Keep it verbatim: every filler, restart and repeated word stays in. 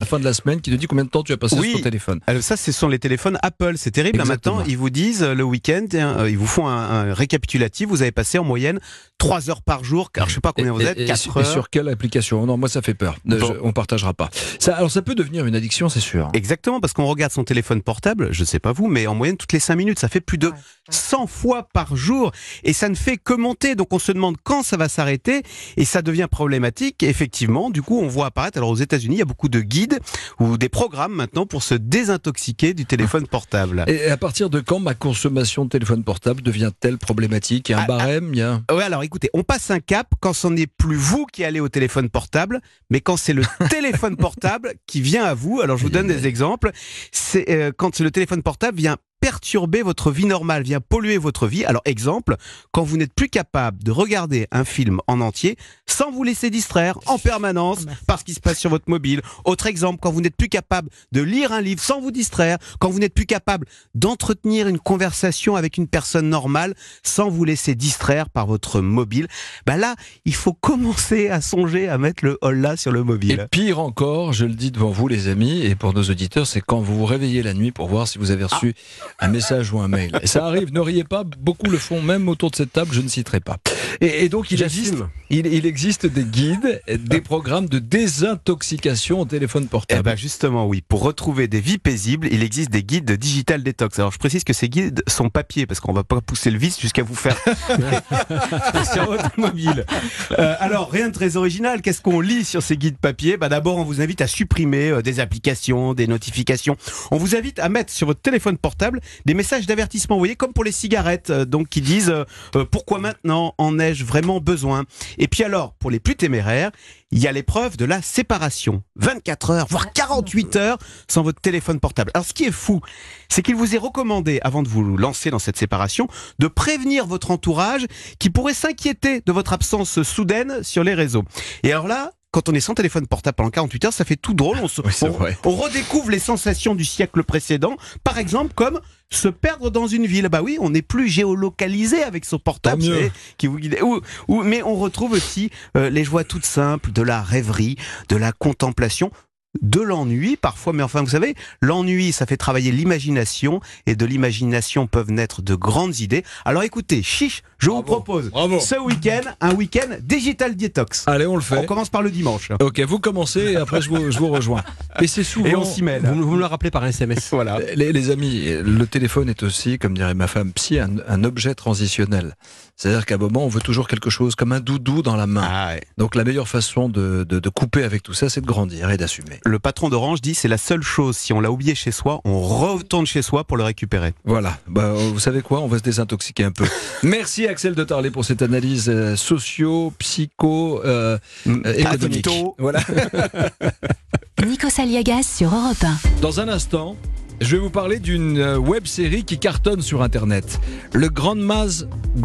fin de la semaine qui te dit combien de temps tu as passé Oui. sur ton téléphone. Alors ça, ce sont les téléphones Apple. C'est terrible. Là, Exactement. maintenant, ils vous disent euh, le week-end, hein, ils vous font un, un récapitulatif. Vous avez passé en moyenne trois heures par jour. Car je sais pas combien vous Et- êtes, et, quatre et heures. sur quelle application? Non, moi ça fait peur. Bon. Je- on partagera pas. Ça, alors ça peut devenir une addiction, c'est sûr. Exactement, parce qu'on regarde son téléphone portable, je sais pas vous, mais en moyenne toutes les cinq minutes, ça fait plus de cent fois par jour, et ça ne fait que monter, donc on se demande quand ça va s'arrêter, et ça devient problématique, et effectivement, du coup on voit apparaître, alors aux États-Unis il y a beaucoup de guides, ou des programmes maintenant pour se désintoxiquer du téléphone portable. Et à partir de quand ma consommation de téléphone portable devient-elle problématique? Il y a un Ah, barème, il y a... Ouais, alors écoutez, on passe un cap quand ce n'est plus vous qui allez au téléphone portable, mais quand c'est le téléphone portable qui vient à vous. Alors je vous donne des exemples. C'est euh, quand le téléphone portable vient perturber votre vie normale, vient polluer votre vie. Alors exemple, quand vous n'êtes plus capable de regarder un film en entier sans vous laisser distraire en permanence par ce qui se passe sur votre mobile. Autre exemple, quand vous n'êtes plus capable de lire un livre sans vous distraire, quand vous n'êtes plus capable d'entretenir une conversation avec une personne normale sans vous laisser distraire par votre mobile, bah là, il faut commencer à songer à mettre le holà sur le Et mobile. pire encore, je le dis devant vous les amis et pour nos auditeurs, c'est quand vous vous réveillez la nuit pour voir si vous avez reçu un message ou un mail. Et ça arrive, ne riez pas, beaucoup le font, même autour de cette table, je ne citerai pas. Et, et donc il existe, il, il existe des guides, des programmes de désintoxication au téléphone Eh portable. ben justement oui, pour retrouver des vies paisibles, il existe des guides de digital détox. Alors je précise que ces guides sont papier parce qu'on va pas pousser le vice jusqu'à vous faire sur votre mobile. Euh, alors rien de très original, qu'est-ce qu'on lit sur ces guides papier? Bah d'abord on vous invite à supprimer euh, des applications, des notifications. On vous invite à mettre sur votre téléphone portable des messages d'avertissement, vous voyez, comme pour les cigarettes, euh, donc qui disent euh, euh, pourquoi maintenant en ai-je vraiment besoin? Et puis alors, pour les plus téméraires, il y a l'épreuve de la séparation. vingt-quatre heures, voire quarante-huit heures sans votre téléphone portable. Alors ce qui est fou, c'est qu'il vous est recommandé, avant de vous lancer dans cette séparation, de prévenir votre entourage qui pourrait s'inquiéter de votre absence soudaine sur les réseaux. Et alors là, quand on est sans téléphone portable pendant quarante-huit heures, ça fait tout drôle. On, se, Oui, c'est on, vrai. on redécouvre les sensations du siècle précédent. Par exemple, comme se perdre dans une ville. Bah oui, on n'est plus géolocalisé avec son portable, Tant mieux. vous savez, qui vous guide. Ou, ou, mais on retrouve aussi euh, les joies toutes simples de la rêverie, de la contemplation, de l'ennui parfois, mais enfin vous savez, l'ennui ça fait travailler l'imagination et de l'imagination peuvent naître de grandes idées. Alors écoutez, chiche, je vous Bravo, propose bravo. ce week-end un week-end digital detox. Allez, on le On fait. commence par le dimanche. Ok, vous commencez et après je vous, je vous rejoins. Et c'est souvent... Et on s'y mêle. Vous, vous me le rappelez par S M S. Voilà. Les, les amis, le téléphone est aussi, comme dirait ma femme psy, un, un objet transitionnel. C'est-à-dire qu'à un moment, on veut toujours quelque chose comme un doudou dans la main. Ah ouais. Donc la meilleure façon de, de, de couper avec tout ça, c'est de grandir et d'assumer. Le patron d'Orange dit c'est la seule chose, si on l'a oublié chez soi, on retourne chez soi pour le récupérer. Voilà, bah, vous savez quoi, on va se désintoxiquer un peu. Merci Axel de Tarlet pour cette analyse euh, socio, psycho, euh, euh, économique. Adito. Voilà. Nikos Aliagas sur Europe un. Dans un instant, je vais vous parler d'une web série qui cartonne sur Internet. Le Grandma's